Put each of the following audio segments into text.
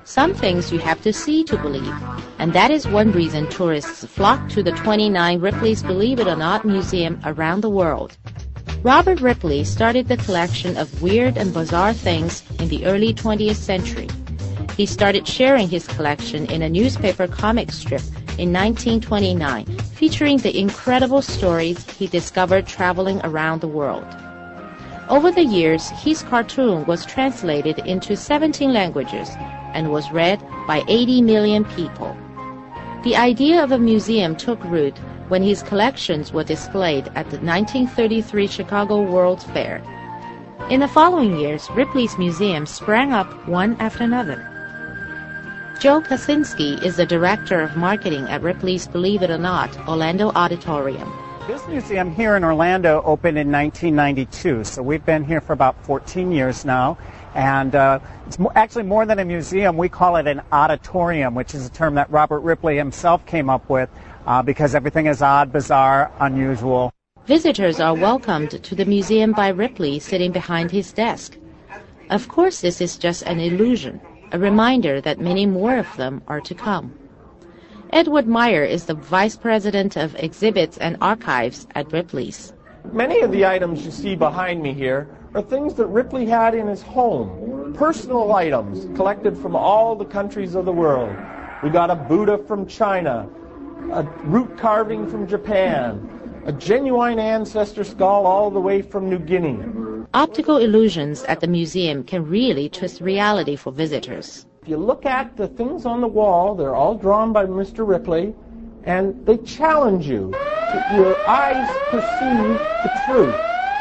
Some things you have to see to believe, and that is one reason tourists flock to the 29 Ripley's Believe It or Not Museum around the world. Robert Ripley started the collection of weird and bizarre things in the early 20th century. He started sharing his collection in a newspaper comic strip in 1929, featuring the incredible stories he discovered traveling around the world. Over the years, his cartoon was translated into 17 languages and was read by 80 million people. The idea of a museum took root when his collections were displayed at the 1933 Chicago World's Fair. In the following years, Ripley's museum sprang up one after another. Joe Kaczynski is the director of marketing at Ripley's Believe It or Not Orlando Auditorium. This museum here in Orlando opened in 1992, so we've been here for about 14 years now. And it's actually more than a museum. We call it an auditorium, which is a term that Robert Ripley himself came up with because everything is odd, bizarre, unusual. Visitors are welcomed to the museum by Ripley sitting behind his desk. Of course, this is just an illusion, a reminder that many more of them are to come. Edward Meyer is the Vice President of Exhibits and Archives at Ripley's. Many of the items you see behind me here are things that Ripley had in his home, personal items collected from all the countries of the world. We got a Buddha from China, a root carving from Japan, a genuine ancestor skull all the way from New Guinea. Optical illusions at the museum can really twist reality for visitors. If you look at the things on the wall, they're all drawn by Mr. Ripley, and they challenge you. Your eyes perceive the truth.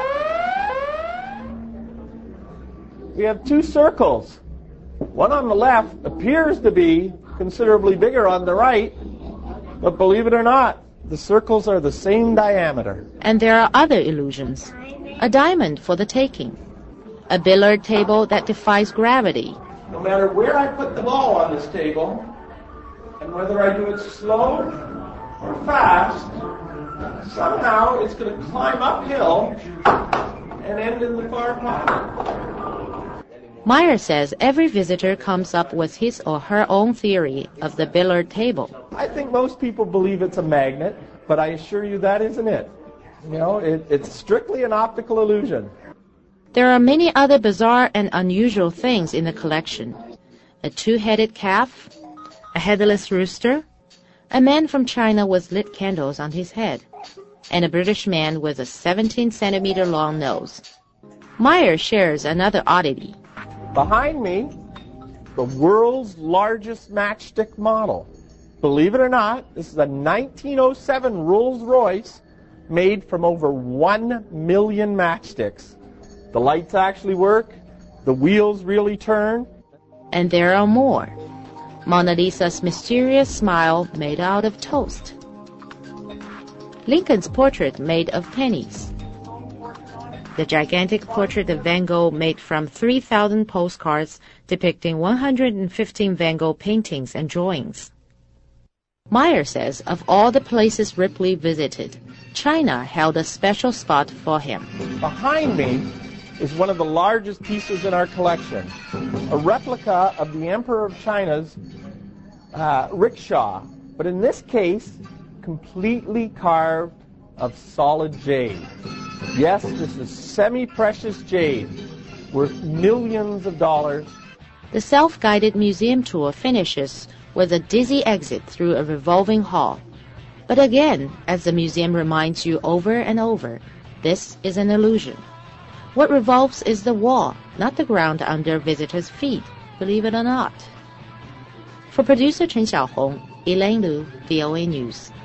We have two circles. One on the left appears to be considerably bigger on the right, but believe it or not, the circles are the same diameter. And there are other illusions. A diamond for the taking. A billiard table that defies gravity. No matter where I put the ball on this table, and whether I do it slow or fast, somehow it's going to climb uphill and end in the far pocket. Meyer says every visitor comes up with his or her own theory of the billiard table. I think most people believe it's a magnet, but I assure you that isn't it. You know, it's strictly an optical illusion. There are many other bizarre and unusual things in the collection. A two-headed calf, a headless rooster, a man from China with lit candles on his head, and a British man with a 17-centimeter long nose. Meyer shares another oddity. Behind me, the world's largest matchstick model. Believe it or not, this is a 1907 Rolls-Royce made from over 1 million matchsticks. The lights actually work, the wheels really turn. And there are more. Mona Lisa's mysterious smile made out of toast. Lincoln's portrait made of pennies. The gigantic portrait of Van Gogh made from 3,000 postcards depicting 115 Van Gogh paintings and drawings. Meyer says of all the places Ripley visited, China held a special spot for him. Behind me is one of the largest pieces in our collection, a replica of the Emperor of China's rickshaw, but in this case, completely carved of solid jade. Yes, this is semi-precious jade, worth millions of dollars. The self-guided museum tour finishes with a dizzy exit through a revolving hall. But again, as the museum reminds you over and over, this is an illusion. What revolves is the wall, not the ground under visitors' feet, believe it or not. For producer Chen Xiaohong, Elaine Liu, VOA News.